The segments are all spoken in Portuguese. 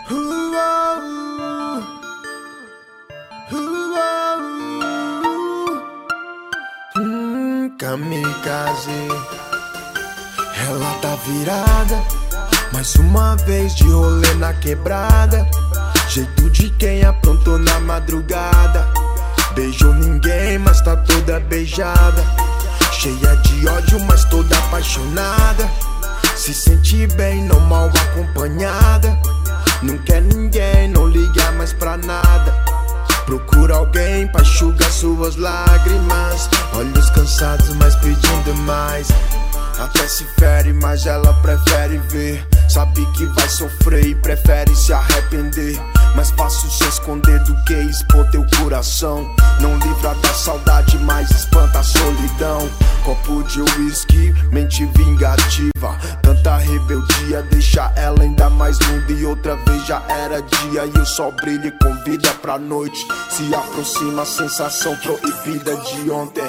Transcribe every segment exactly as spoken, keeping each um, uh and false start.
Hum, kamikaze. Ela tá virada, mais uma vez de rolê na quebrada. Jeito de quem aprontou na madrugada. Beijou ninguém, mas tá toda beijada. Cheia de ódio, mas toda apaixonada. Se sente bem, não mal acompanhada. Não quer ninguém, não liga mais pra nada. Procura alguém pra enxugar suas lágrimas. Olhos cansados, mas pedindo mais. Até se fere, mas ela prefere ver. Sabe que vai sofrer e prefere se arrepender. Mais fácil se esconder do que expor teu coração. Não livra da saudade, mas espanta a solidão. Copo de uísque, mente vingativa. Tanta rebeldia deixa ela ainda mais linda. E outra vez já era dia e o sol brilha e convida pra noite. Se aproxima a sensação proibida de ontem.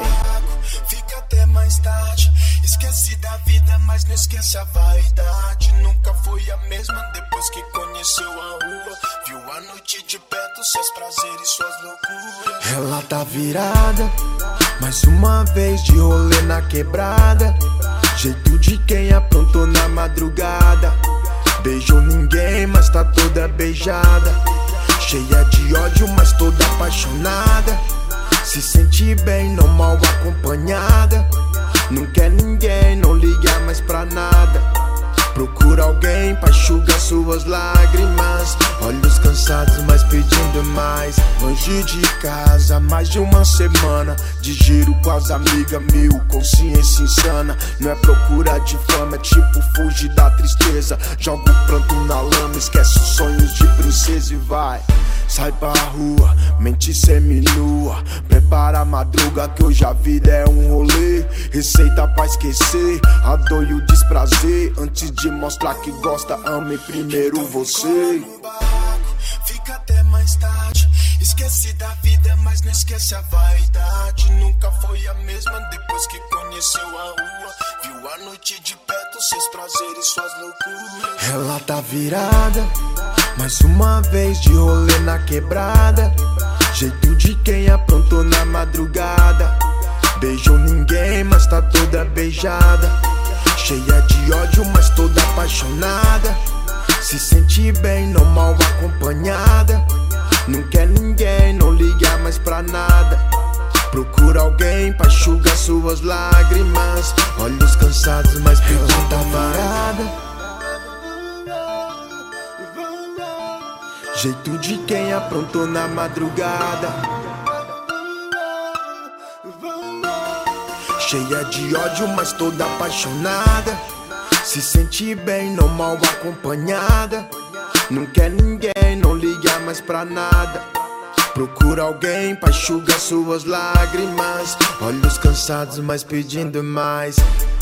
Fica até mais tarde. Esquece da vida, mas não esquece a vaidade. Nunca foi a mesma depois que conheceu a rua. Viu a noite de perto, seus prazeres, suas loucuras. Ela tá virada, mais uma vez de rolê na quebrada. Jeito de quem aprontou na madrugada. Beijou ninguém, mas tá toda beijada. Cheia de ódio, mas toda apaixonada. Se sente bem, não mal acompanhada. Não quer ninguém, não liga mais pra nada. Procura alguém pra enxugar suas lágrimas. Olhos cansados, mas pedindo mais. Longe de casa, mais de uma semana. De giro com as amigas, mil, consciência insana. Não é procura de fama, é tipo fugir da tristeza. Joga o pranto na lama, esquece os sonhos de princesa e vai. Sai pra rua, mente seminua. Prepara a madruga que hoje a vida é um rolê. Receita pra esquecer a dor e o desprazer. Antes de mostrar que gosta, ame primeiro você. Fica até mais tarde. Esquece da vida, mas não esquece a vaidade. Nunca foi a mesma depois que conheceu a rua. Viu a noite de perto, seus prazeres, suas loucuras. Ela tá virada, mais uma vez de rolê na quebrada. Jeito de quem aprontou na madrugada. Beijou ninguém, mas tá toda beijada. Cheia de ódio, mas toda apaixonada. Se sente bem, não mal acompanhada. Não quer ninguém, não liga mais pra nada. Procura alguém pra enxugar suas lágrimas. Olhos cansados, mas pedindo tá varada. Jeito de quem aprontou na madrugada. Cheia de ódio, mas toda apaixonada. Se sente bem, não mal acompanhada. Não quer ninguém, não liga mais pra nada. Procura alguém pra enxugar suas lágrimas. Olhos cansados, mas pedindo mais.